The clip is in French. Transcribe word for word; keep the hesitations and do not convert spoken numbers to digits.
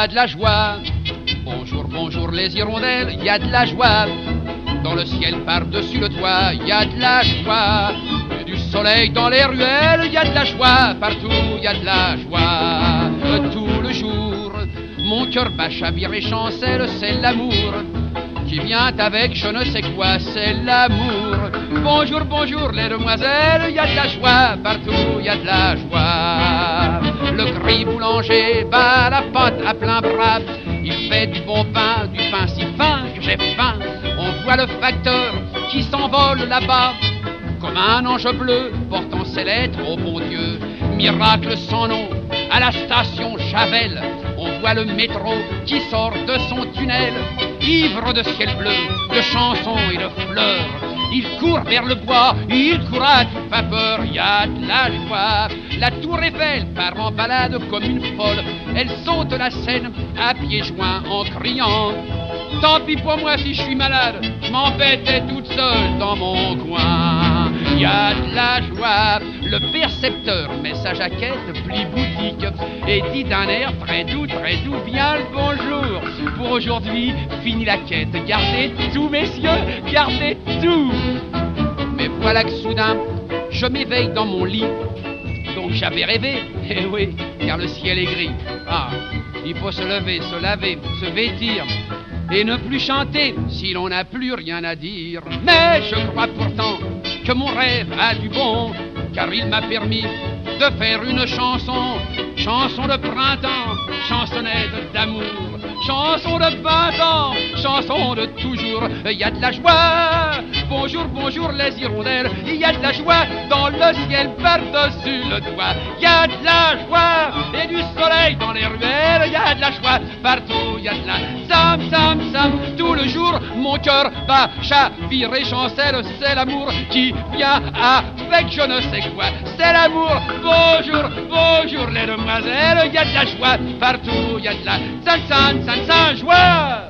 de la joie. Bonjour, bonjour les hirondelles, y a de la joie. Dans le ciel par-dessus le toit, y a de la joie. Et du soleil dans les ruelles, y a de la joie. Partout, y a de la joie. Tout le jour, mon cœur bat, chavire et chancelle, c'est l'amour qui vient avec je ne sais quoi, c'est l'amour. Bonjour, bonjour les demoiselles, y a de la joie, partout y a de la joie. Le gris boulanger bat la pâte à plein bras, il fait du bon pain, du pain si fin que j'ai faim. On voit le facteur qui s'envole là-bas, comme un ange bleu portant ses lettres au bon Dieu. Miracle sans nom, à la station Javel, on voit le métro qui sort de son tunnel, ivre de ciel bleu, de chansons et de fleurs. Il court vers le bois, il court à toute vapeur, y a de la joie. La tour Eiffel part en balade comme une folle, elle saute la Seine à pieds joints en criant: tant pis pour moi si je suis malade, je m'embêtais toute seule dans mon coin. Y a de la joie, le percepteur met sa jaquette, plie boutique et dit d'un air très doux, très doux: bien le bonjour. Pour aujourd'hui, fini la quête, gardez tout messieurs, gardez tout. Mais voilà que soudain, je m'éveille dans mon lit. Donc j'avais rêvé, eh oui, car le ciel est gris. Ah, il faut se lever, se laver, se vêtir et ne plus chanter si l'on n'a plus rien à dire. Mais je crois pourtant que mon rêve a du bon, car il m'a permis de faire une chanson. Chanson de printemps, chansonnette d'amour, chanson de vingt ans, chanson de toujours. Il y a de la joie, bonjour, bonjour les hirondelles, il y a de la joie dans le ciel par-dessus le toit. Il y a de la joie et du soleil dans les ruelles, il y a de la joie partout, il y a de la sam, sam, sam. Tout le jour, mon cœur bat, chavire et chancelle, c'est l'amour qui vient avec je ne sais quoi. C'est l'amour, bonjour, bonjour les demoiselles, il y a de la joie partout, il y a de la san, san, san, san, joie.